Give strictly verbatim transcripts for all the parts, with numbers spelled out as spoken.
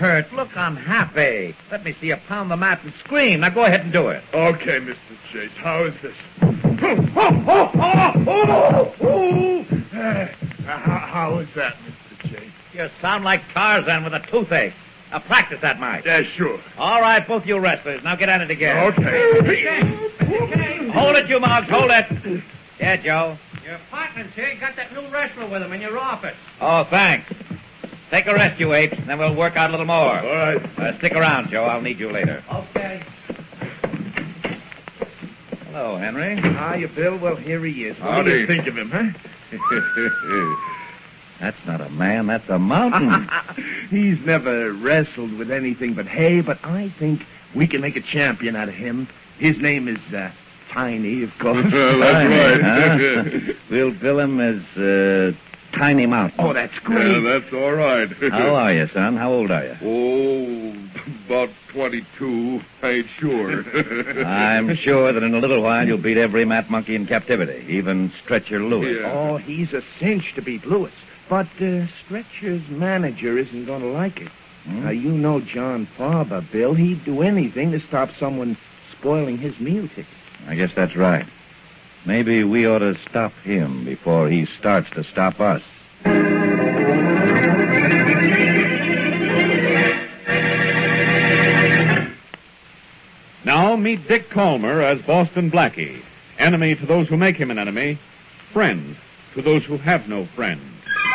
hurt. Look, I'm happy. Let me see you pound the mat and scream. Now go ahead and do it. Okay, Mister Chase. How is this? Oh, oh, oh, oh, oh. Uh, how, how is that, Mister Chase? You sound like Tarzan with a toothache. Now practice that, Mike. Yeah, sure. All right, both you wrestlers. Now get at it again. Okay. Hold it, you mugs. Hold it. Yeah, Joe. Your partner's here. You got that new wrestler with him in your office. Oh, thanks. Take a rest, you apes, and then we'll work out a little more. All right. Uh, stick around, Joe. I'll need you later. Okay. Hello, Henry. Hiya, Bill. Well, here he is. What How do do you think of him, huh? That's not a man. That's a mountain. He's never wrestled with anything but hay, but I think we can make a champion out of him. His name is uh, Tiny, of course. Well, that's right. Huh? We'll bill him as uh, Tiny Mountain. Oh, that's great. Yeah, that's all right. How are you, son? How old are you? Oh, about twenty-two, I ain't sure. I'm sure that in a little while you'll beat every mat monkey in captivity, even Stretcher Lewis. Yeah. Oh, he's a cinch to beat Lewis. But uh, Stretcher's manager isn't going to like it. Hmm? Now, you know John Farber, Bill. He'd do anything to stop someone spoiling his meal ticket. I guess that's right. Maybe we ought to stop him before he starts to stop us. Now meet Dick Calmer as Boston Blackie. Enemy to those who make him an enemy. Friend to those who have no friend.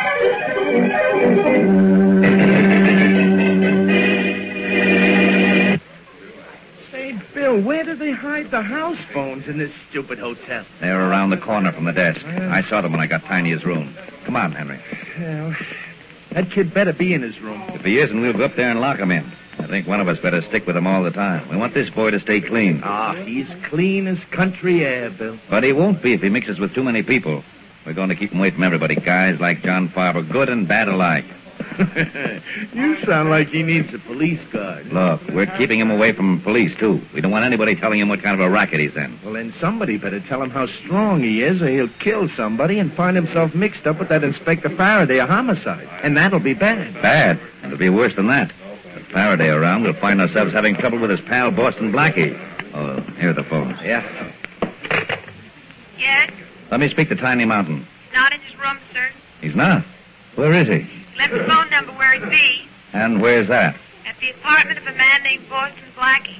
Say, Bill, where do they hide the house phones in this stupid hotel? They're around the corner from the desk. I saw them when I got Tiny's room. Come on, Henry. Well, that kid better be in his room. If he isn't, we'll go up there and lock him in. I think one of us better stick with him all the time. We want this boy to stay clean. Ah, he's clean as country air, Bill. But he won't be if he mixes with too many people. We're going to keep him away from everybody, guys like John Farber, good and bad alike. You sound like he needs a police guard. Look, we're keeping him away from police, too. We don't want anybody telling him what kind of a racket he's in. Well, then somebody better tell him how strong he is, or he'll kill somebody and find himself mixed up with that Inspector Faraday of homicide. And that'll be bad. Bad? It'll be worse than that. With Faraday around, we'll find ourselves having trouble with his pal, Boston Blackie. Oh, here are the phones. Yeah. Yes? Let me speak to Tiny Mountain. Not in his room, sir. He's not? Where is he? Left the phone number where he'd be. And where's that? At the apartment of a man named Boston Blackie.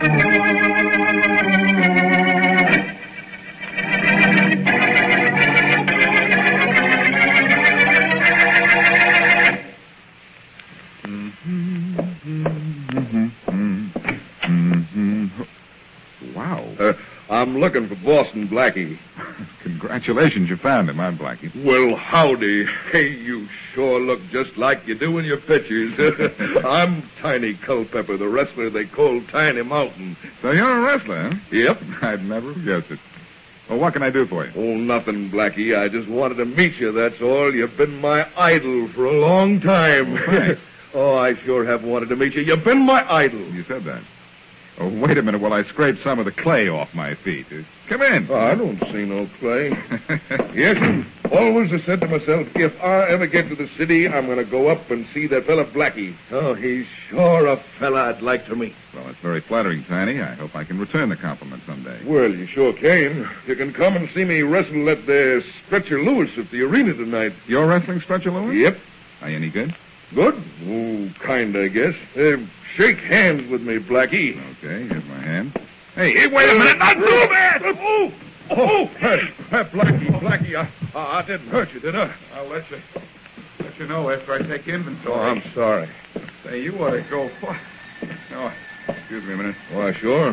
Wow. Uh, I'm looking for Boston Blackie. Congratulations, you found him, I'm Blackie. Well, howdy. Hey, you sure look just like you do in your pictures. I'm Tiny Culpepper, the wrestler they call Tiny Mountain. So you're a wrestler, huh? Yep. I'd never have guessed it. Well, what can I do for you? Oh, nothing, Blackie. I just wanted to meet you, that's all. You've been my idol for a long time. Oh, thanks. Oh, I sure have wanted to meet you. You've been my idol. You said that. Oh, wait a minute while I scrape some of the clay off my feet. Uh, come in. Oh, I don't see no clay. Yes, always I said to myself, if I ever get to the city, I'm going to go up and see that fella Blackie. Oh, he's sure a fella I'd like to meet. Well, it's very flattering, Tiny. I hope I can return the compliment someday. Well, you sure can. You can come and see me wrestle at the Stretcher Lewis at the arena tonight. You're wrestling Stretcher Lewis? Yep. Are you any good? Good? Oh, kind, I guess. Uh, shake hands with me, Blackie. Okay, here's my hand. Hey, hey, wait a minute. Not too bad. Oh, oh, hey, hey, Blackie, Blackie, I, I, I didn't hurt you, did I? I'll let you, let you know after I take inventory. Oh, I'm sorry. Say, you ought to go... No, excuse me a minute. Why, sure.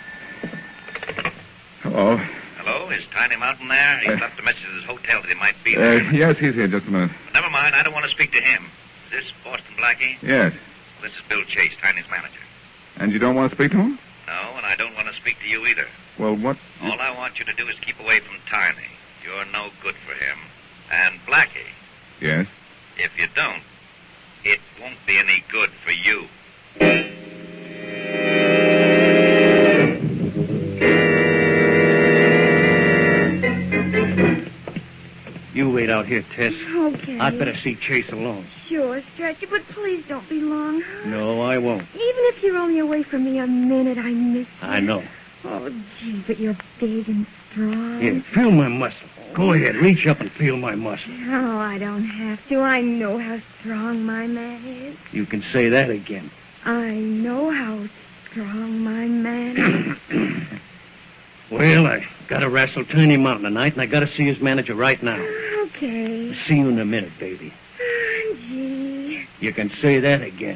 Hello. Hello, is Tiny Mountain there? He Uh, left a message at his hotel that he might be Uh, there. yes, he's here. Just a minute. But never mind, I don't want to speak to him. Is this Boston Blackie? Yes. This is Bill Chase, Tiny's manager. And you don't want to speak to him? No, and I don't want to speak to you either. Well, what... All I want you to do is keep away from Tiny. You're no good for him. And Blackie, Yes? if you don't, it won't be any good for you. You wait out out here, Tess. Okay. I'd better see Chase alone. Sure, Stretcher, but please don't be long. Huh? No, I won't. Even if you're only away from me a minute, I miss you. I know. Oh, gee, but you're big and strong. Here, feel my muscle. Go ahead, reach up and feel my muscle. Oh, I don't have to. I know how strong my man is. You can say that again. I know how strong my man is. Well, I gotta wrestle Tiny Mountain tonight, and I gotta see his manager right now. Okay. See you in a minute, baby. Oh, gee. You can say that again.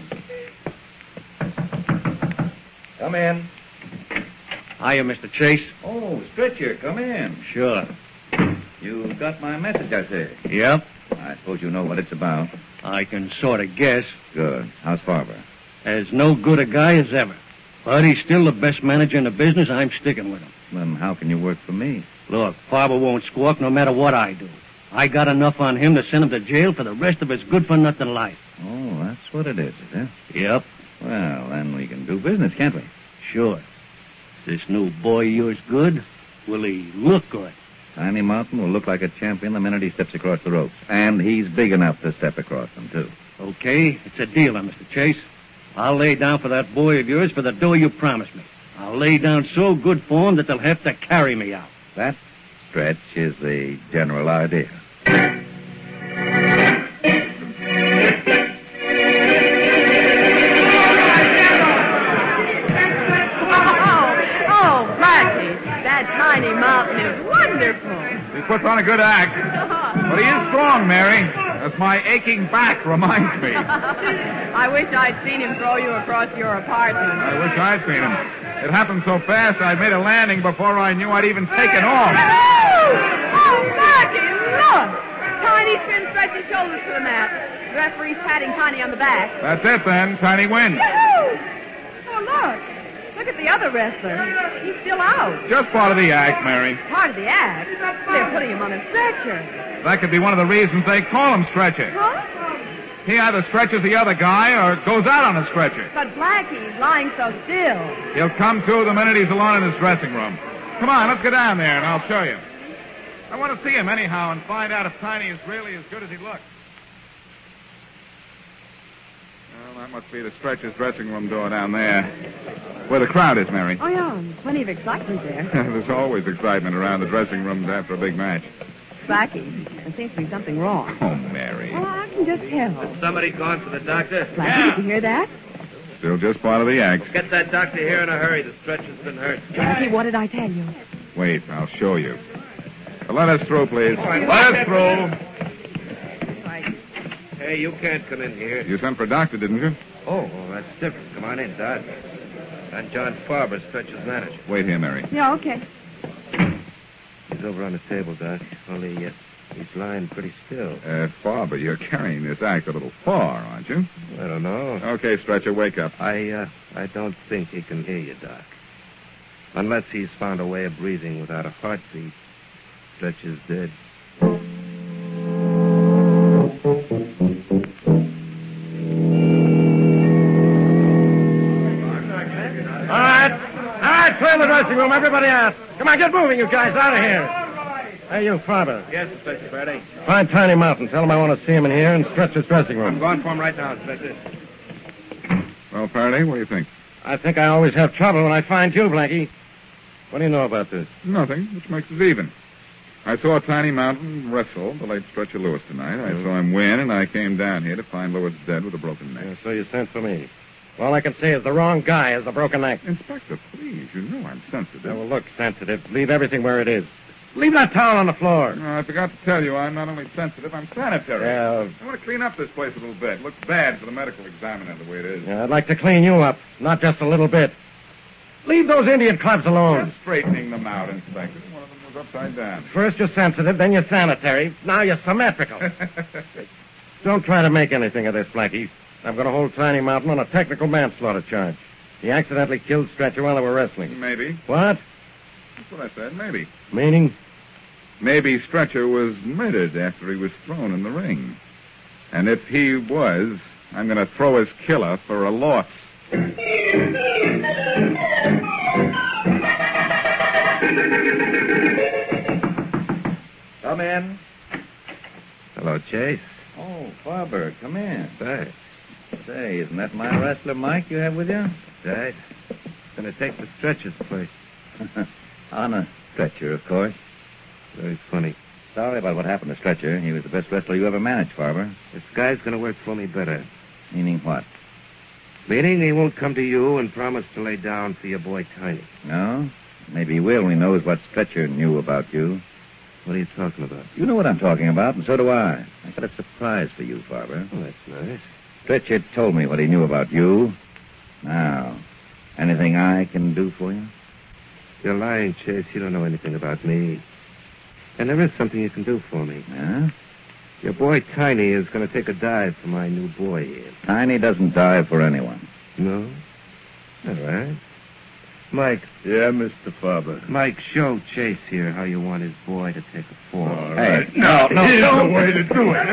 Come in. Hiya, Mister Chase. Oh, Stretcher, come in. Sure. You got my message, I say. Yep. I suppose you know what it's about. I can sort of guess. Good. How's Farber? As no good a guy as ever. But he's still the best manager in the business. I'm sticking with him. Then how can you work for me? Look, Farber won't squawk no matter what I do. I got enough on him to send him to jail for the rest of his good-for-nothing life. Oh, that's what it is, is it? Yep. Well, then we can do business, can't we? Sure. Is this new boy of yours good? Will he look good? Tiny Mountain will look like a champion the minute he steps across the ropes. And he's big enough to step across them, too. Okay, it's a deal, Mister Chase. I'll lay down for that boy of yours for the dough you promised me. I'll lay down so good for him that they'll have to carry me out. That, Stretch, is the general idea. Tiny Mountain is wonderful. He puts on a good act. But he is strong, Mary. As my aching back reminds me. I wish I'd seen him throw you across your apartment. I wish I'd seen him. It happened so fast I made a landing before I knew I'd even taken off. Oh, oh Blackie, look! Tiny spins Stretch's shoulders to the mat. The referee's patting Tiny on the back. That's it, then. Tiny wins. Yoo-hoo! Oh, look. Look at the other wrestler. He's still out. Just part of the act, Mary. Part of the act? They're putting him on a stretcher. That could be one of the reasons they call him Stretcher. Huh? He either stretches the other guy or goes out on a stretcher. But Blackie's lying so still. He'll come to the minute he's alone in his dressing room. Come on, let's go down there and I'll show you. I want to see him anyhow and find out if Tiny is really as good as he looks. Well, that must be the Stretcher's dressing room door down there. Where the crowd is, Mary. Oh, yeah. Plenty of excitement there. There's always excitement around the dressing rooms after a big match. Blackie, there seems to be something wrong. Oh, Mary. Well, I can just tell. Has somebody gone for the doctor? Blackie, did you hear that? Still just part of the act. Get that doctor here in a hurry. The Stretcher's been hurt. Blackie, what did I tell you? Wait, I'll show you. Let us through, please. Let us through. Hey, you can't come in here. You sent for a doctor, didn't you? Oh, well, that's different. Come on in, Doc. I'm John Farber, Stretcher's manager. Wait here, Mary. Yeah, okay. He's over on the table, Doc. Only uh, he's lying pretty still. Uh, Farber, you're carrying this act a little far, aren't you? I don't know. Okay, Stretcher, wake up. I, uh, I don't think he can hear you, Doc. Unless he's found a way of breathing without a heartbeat. Stretcher's dead. All right. All right, clear the dressing room. Everybody out. Come on, get moving, you guys. Out of here. Hey, you, Farber. Yes, Inspector Faraday. Find Tiny Mountain. Tell him I want to see him in here and stretch his dressing room. I'm going for him right now, Inspector. Well, Faraday, what do you think? I think I always have trouble when I find you, Blackie. What do you know about this? Nothing, which makes us even. I saw Tiny Mountain wrestle the late Stretcher Lewis tonight. I saw him win, and I came down here to find Lewis dead with a broken neck. Yeah, so you sent for me. All I can say is the wrong guy has the broken neck. Inspector, please, you know I'm sensitive. Yeah, well, look, sensitive. Leave everything where it is. Leave that towel on the floor. No, I forgot to tell you, I'm not only sensitive, I'm sanitary. Yeah. I want to clean up this place a little bit. It looks bad for the medical examiner the way it is. Yeah, I'd like to clean you up, not just a little bit. Leave those Indian clubs alone. Just straightening them out, Inspector. One of them was upside down. First you're sensitive, then you're sanitary. Now you're symmetrical. Don't try to make anything of this, Blackie. I'm going to hold Tiny Mountain on a technical manslaughter charge. He accidentally killed Stretcher while they were wrestling. Maybe. What? That's what I said, maybe. Meaning? Maybe Stretcher was murdered after he was thrown in the ring. And if he was, I'm going to throw his killer for a loss. Come in. Hello, Chase. Oh, Farber, come in. Right. Say, isn't that my wrestler Mike you have with you? Right. Gonna take the stretcher's place. On a stretcher, of course. Very funny. Sorry about what happened to Stretcher. He was the best wrestler you ever managed, Farber. This guy's gonna work for me better. Meaning what? Meaning he won't come to you and promise to lay down for your boy Tiny. No? Maybe he will when he knows what Stretcher knew about you. What are you talking about? You know what I'm talking about, and so do I. I got a surprise for you, Farber. Oh, that's nice. Stretcher told me what he knew about you. Now, anything I can do for you? You're lying, Chase. You don't know anything about me. And there is something you can do for me. Yeah? Your boy Tiny is going to take a dive for my new boy here. Tiny doesn't dive for anyone. No? All right. Mike. Yeah, Mister Farber. Mike, show Chase here how you want his boy to take a fall. All Hey, right. no, no, Here's no. the way to do it.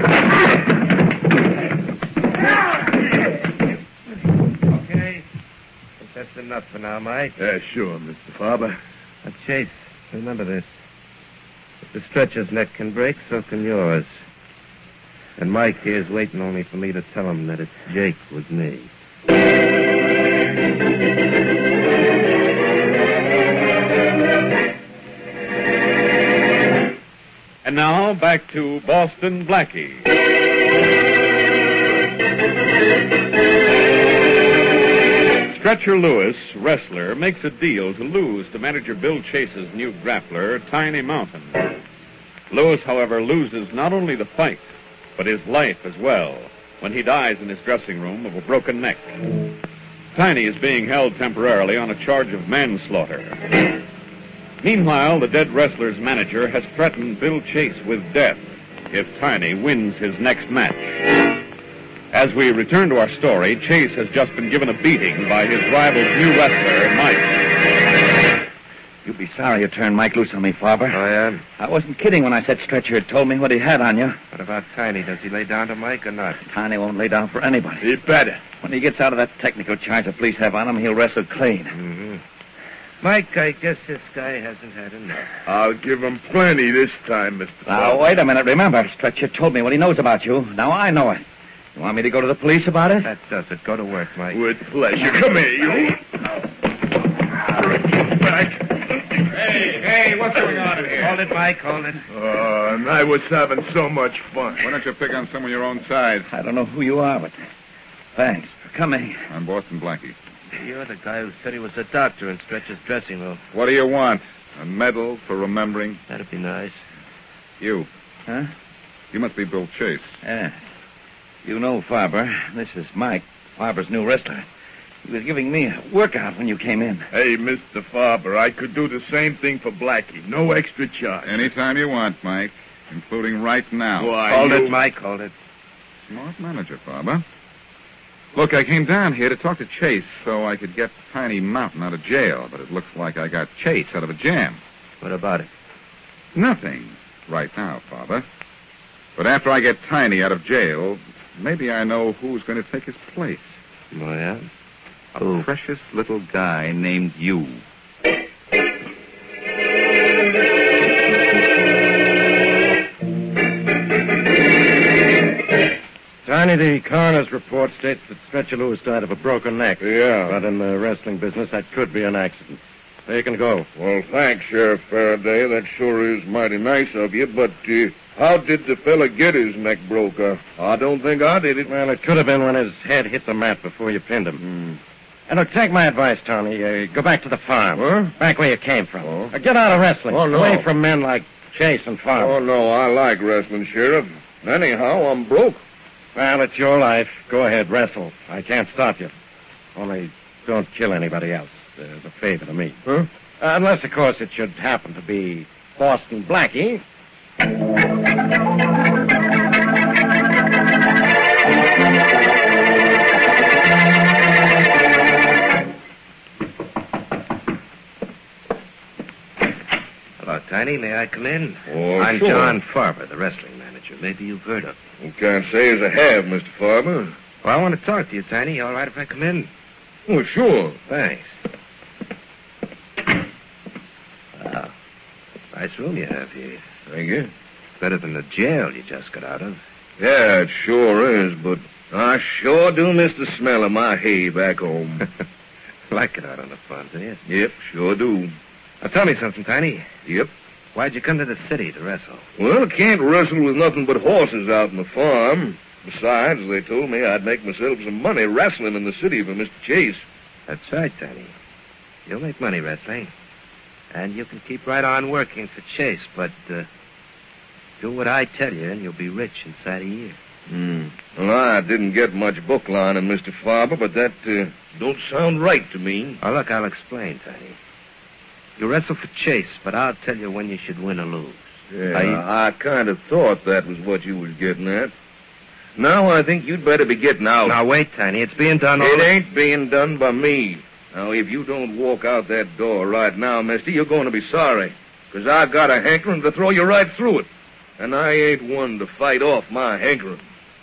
Okay. I think that's enough for now, Mike. Yeah, sure, Mister Farber. Now, Chase, remember this. If the stretcher's neck can break, so can yours. And Mike here's waiting only for me to tell him that it's Jake with me. And now, back to Boston Blackie. Stretcher Lewis, wrestler, makes a deal to lose to manager Bill Chase's new grappler, Tiny Mountain. Lewis, however, loses not only the fight, but his life as well, when he dies in his dressing room of a broken neck. Tiny is being held temporarily on a charge of manslaughter. Meanwhile, the dead wrestler's manager has threatened Bill Chase with death if Tiny wins his next match. As we return to our story, Chase has just been given a beating by his rival's new wrestler, Mike. You'll be sorry you turned Mike loose on me, Farber. Oh, yeah? I wasn't kidding when I said Stretcher had told me what he had on you. What about Tiny? Does he lay down to Mike or not? Tiny won't lay down for anybody. He better. When he gets out of that technical charge the police have on him, he'll wrestle clean. Mm-hmm. Mike, I guess this guy hasn't had enough. I'll give him plenty this time, Mister Now, Farber. wait a minute. Remember, Stretcher told me what he knows about you. Now I know it. You want me to go to the police about it? That does it. Go to work, Mike. With pleasure. Come here, you. Back. Hey, hey, what's going on in here? Hold it, Mike. Hold it. Oh, and I was having so much fun. Why don't you pick on someone your own size? I don't know who you are, but thanks for coming. I'm Boston Blackie. You're the guy who said he was a doctor in Stretcher's dressing room. What do you want? A medal for remembering? That'd be nice. You. Huh? You must be Bill Chase. Yeah. You know Farber. This is Mike, Farber's new wrestler. He was giving me a workout when you came in. Hey, Mister Farber, I could do the same thing for Blackie. No extra charge. Anytime you want, Mike, including right now. Why, Hold you... it, Mike. Hold it. Smart manager, Farber. Look, I came down here to talk to Chase so I could get Tiny Mountain out of jail, but it looks like I got Chase out of a jam. What about it? Nothing right now, Farber. But after I get Tiny out of jail, maybe I know who's going to take his place. Oh, yeah? A Who? precious little guy named you. Tiny, the coroner's report states that Stretcher Lewis died of a broken neck. Yeah. But in the wrestling business, that could be an accident. There you can go. Well, thanks, Sheriff Faraday. That sure is mighty nice of you, but uh, how did the fella get his neck broke? Uh, I don't think I did it. Well, it could have been when his head hit the mat before you pinned him. Hmm. And look, take my advice, Tony. Uh, go back to the farm. Huh? Back where you came from. Oh. Uh, get out of wrestling. Oh, no. Away from men like Chase and Farm. Oh, no, I like wrestling, Sheriff. Anyhow, I'm broke. Well, it's your life. Go ahead, wrestle. I can't stop you. Only don't kill anybody else. As a favor to me. Huh? Uh, unless, of course, it should happen to be Boston Blackie. Hello, Tiny. May I come in? Oh, I'm sure. John Farber, the wrestling manager. Maybe you've heard of me. Can't say as I have, Mister Farber. Well, I want to talk to you, Tiny. All right if I come in? Oh, sure. Thanks. Wow. Nice room you have here. Thank you. better than the jail you just got out of. Yeah, it sure is, but I sure do miss the smell of my hay back home. Like it out on the farm, do you? Yep, sure do. Now, tell me something, Tiny. Yep. Why'd you come to the city to wrestle? Well, I can't wrestle with nothing but horses out on the farm. Besides, they told me I'd make myself some money wrestling in the city for Mister Chase. That's right, Tiny. You'll make money wrestling. And you can keep right on working for Chase, but uh, do what I tell you, and you'll be rich inside a year. Hmm. Well, I didn't get much book line in Mister Farber, but that uh, don't sound right to me. Oh, look, I'll explain, Tiny. You wrestle for Chase, but I'll tell you when you should win or lose. Yeah, I, I kind of thought that was what you was getting at. Now I think you'd better be getting out. Now, wait, Tiny. It's being done all... It ain't being done by me. Now, if you don't walk out that door right now, mister, you're going to be sorry. Because I got a hankering to throw you right through it. And I ain't one to fight off my hankering.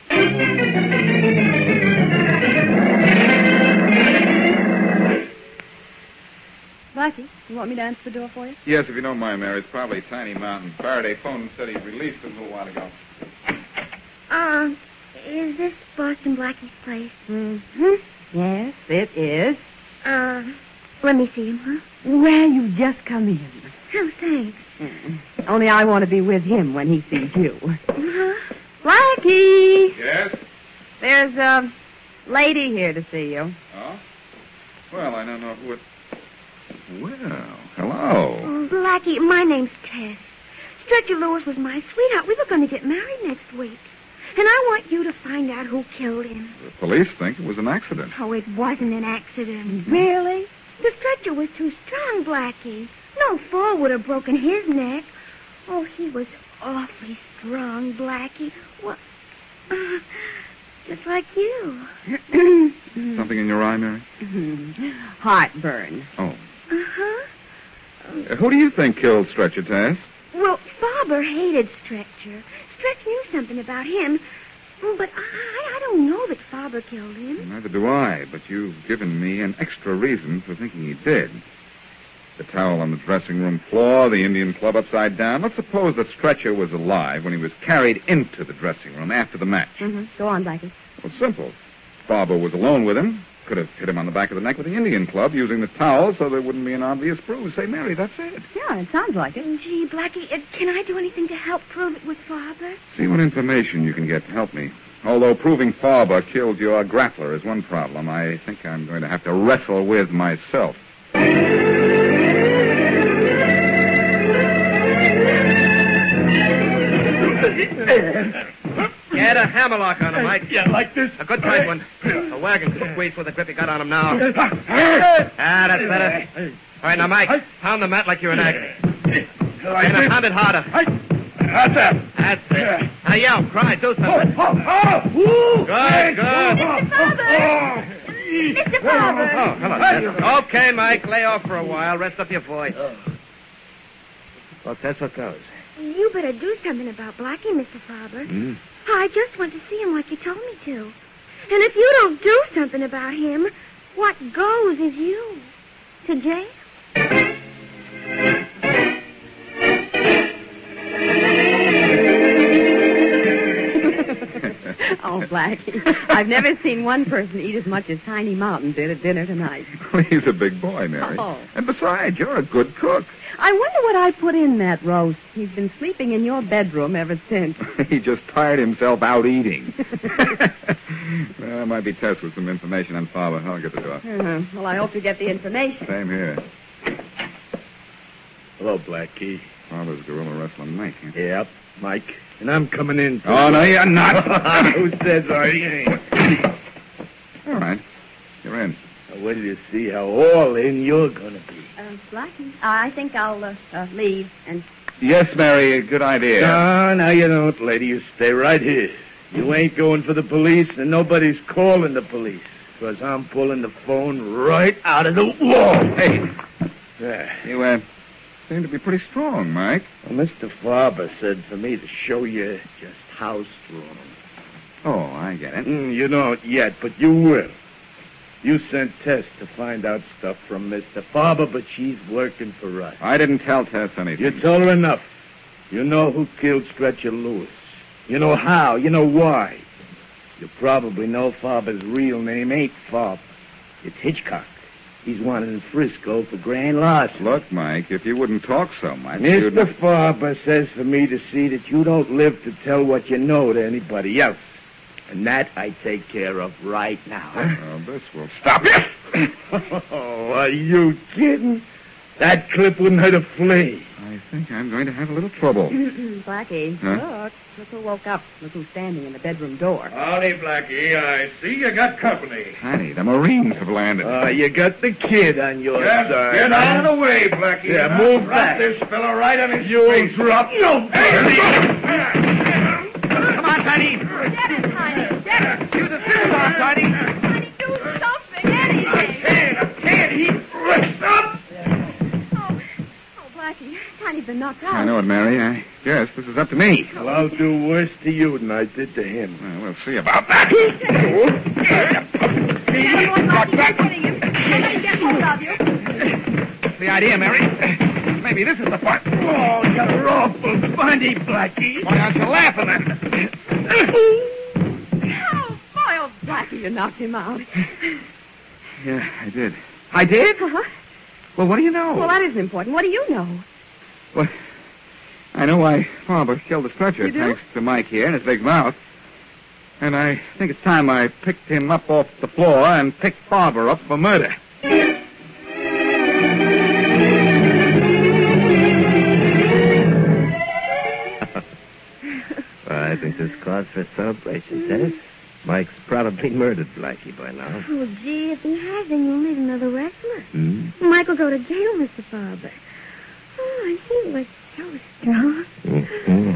Blackie, you want me to answer the door for you? Yes, if you don't mind, Mary. It's probably Tiny Mountain. Faraday phoned and said he released him a little while ago. Uh, is this Boston Blackie's place? Mm-hmm. Yes, it is. Uh, let me see him, huh? Well, you just come in. Oh, thanks. Mm. Only I want to be with him when he sees you. Uh-huh. Blackie! Yes? There's a lady here to see you. Oh? Well, I don't know who it... Well, hello. Oh, Blackie, my name's Tess. Stretcher Lewis was my sweetheart. We were going to get married next week. And I want you to find out who killed him. The police think it was an accident. Oh, it wasn't an accident. Really? The stretcher was too strong, Blackie. No fall would have broken his neck. Oh, he was awfully strong, Blackie. Well, uh, just like you. Something in your eye, Mary? Heartburn. Oh. Uh-huh. Uh, who do you think killed Stretcher, Tess? Well, Farber hated Stretcher. Stretch knew something about him. Oh, but I, I don't know that Farber killed him. Neither do I, but you've given me an extra reason for thinking he did. The towel on the dressing room floor, the Indian club upside down. Let's suppose that Stretcher was alive when he was carried into the dressing room after the match. Mm-hmm. Go on, Blackie. Well, simple. Farber was alone with him. Could have hit him on the back of the neck with the Indian club using the towel so there wouldn't be an obvious bruise. Say, Mary, that's it. Yeah, it sounds like it. Gee, Blackie, uh, can I do anything to help prove it was Farber? See what information you can get to help me. Although proving Farber killed your grappler is one problem, I think I'm going to have to wrestle with myself. Get a hammerlock on him, Mike. Yeah, like this. A good tight one. The wagon can squeeze with the grip you got on him now. Ah, that's better. All right, now, Mike, pound the mat like you're in agony. And pound it harder. How's that? That's it. Now yell, cry, do something. Good, good. Mister Farber! Oh, hello, Tess. Okay, Mike, lay off for a while. Rest up your voice. Well, Tess, what goes? You better do something about Blackie, Mister Farber. Hmm? I just want to see him like you told me to. And if you don't do something about him, what goes is you. To jail. Oh, Blackie, I've never seen one person eat as much as Tiny Mountain did at dinner tonight. He's a big boy, Mary. Oh. And besides, you're a good cook. I wonder what I put in that roast. He's been sleeping in your bedroom ever since. He just tired himself out eating. Well, might be Tess with some information on Farber. I'll get the door. Uh-huh. Well, I hope you get the information. Same here. Hello, Blackie. Farber's gorilla wrestling Mike. Huh? Yep, Mike. And I'm coming in. Oh, no, you're not. Who says I ain't? All right. You're in. Now, wait till you see how all in you're going to be. Uh, Blackie, I think I'll uh, uh, leave and... Yes, Mary, good idea. No, no, you don't, lady. You stay right here. You ain't going for the police, and nobody's calling the police. Because I'm pulling the phone right out of the wall. Hey. Yeah. You, uh, seem to be pretty strong, Mike. Well, Mister Farber said for me to show you just how strong. Oh, I get it. Mm, you don't yet, but you will. You sent Tess to find out stuff from Mister Farber, but she's working for us. I didn't tell Tess anything. You told her enough. You know who killed Stretcher Lewis. You know how. You know why. You probably know Farber's real name ain't Farber. It's Hitchcock. He's wanted in Frisco for grand larceny. Look, Mike, if you wouldn't talk so much, Mister you'd not- Farber says for me to see that you don't live to tell what you know to anybody else. And that I take care of right now. Oh, this will stop it. Oh, are you kidding? That clip wouldn't hurt a flea. I think I'm going to have a little trouble. Blackie, Huh? look. Look who woke up. Look who's standing in the bedroom door. Howdy, Blackie. I see you got company. Honey, the Marines have landed. Uh, you got the kid on your Just side. get out of the way, Blackie. Yeah, and move I'll back. drop this fella right on his You face. drop no Come on, Tiny. Get it, Tiny. Get it. You the fiddle on, Tiny. Tiny, do something, anything. I can't. I can't. He rips up. Oh, oh, Blackie, Tiny's been knocked out. I know it, Mary. I guess this is up to me. Well, I'll do worse to you than I did to him. Well, we'll see about that. What's getting him? Somebody get hold of you. What's the idea, Mary? Maybe this is the part. Oh, you're awful funny, Blackie. Why aren't you laughing then? Oh, boy, oh, Blackie, you knocked him out. Yeah, I did. I did? Uh-huh. Well, what do you know? Well, that isn't important. What do you know? Well, I know why Farber killed the Stretcher, You do? thanks to Mike here and his big mouth. And I think it's time I picked him up off the floor and picked Farber up for murder. Well, I think this calls for celebration, Dennis. Mike's probably murdered Blackie by now. Oh, gee, if he has, then you'll need another wrestler. Hmm? Mike will go to jail, Mister Farber. Oh, he was so strong. Mm-hmm.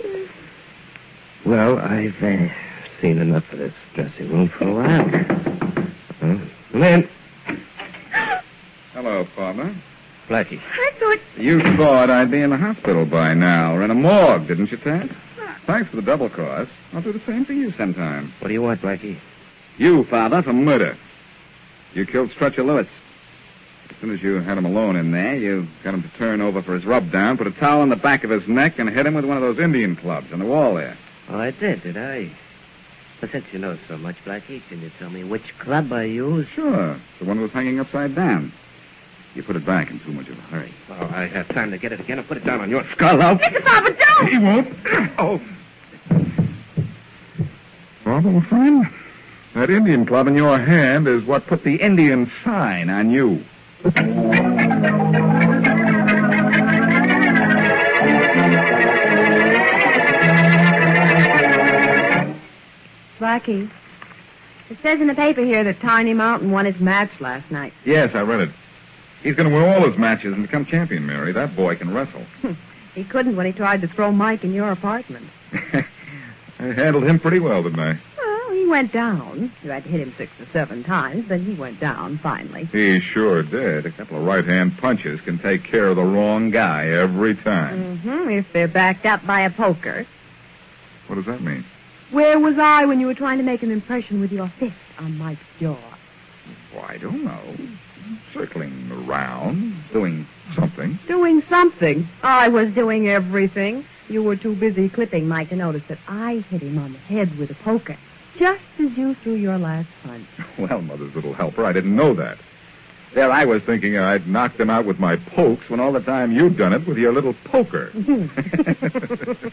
Well, I've uh, seen enough of this dressing room for a while. Uh, come in. Hello, Farber. Blackie. I thought... You thought I'd be in the hospital by now, or in a morgue, didn't you, Ted? Thanks for the double cross. I'll do the same for you sometime. What do you want, Blackie? You, Father, for murder. You killed Stretcher Lewis. As soon as you had him alone in there, you got him to turn over for his rub-down, put a towel on the back of his neck, and hit him with one of those Indian clubs on the wall there. Oh, I did, did I? But since you know so much, Blackie, can you tell me which club I used? Sure. The one that was hanging upside down. You put it back in too much of a hurry. Oh, I have time to get it again and put it down on your skull now. Mister Farber, don't! He won't. Oh. Father, my friend, that Indian club in your hand is what put the Indian sign on you. Blackie, it says in the paper here that Tiny Mountain won his match last night. Yes, I read it. He's going to win all his matches and become champion, Mary. That boy can wrestle. He couldn't when he tried to throw Mike in your apartment. I handled him pretty well, didn't I? Well, he went down. You had to hit him six or seven times, but he went down finally. He sure did. A couple of right-hand punches can take care of the wrong guy every time. Mm-hmm, if they're backed up by a poker. What does that mean? Where was I when you were trying to make an impression with your fist on Mike's jaw? Well, I don't know. Circling around, doing something. Doing something. I was doing everything. You were too busy clipping Mike to notice that I hit him on the head with a poker, just as you threw your last punch. Well, Mother's little helper, I didn't know that. There I was thinking I'd knocked him out with my pokes when all the time you'd done it with your little poker.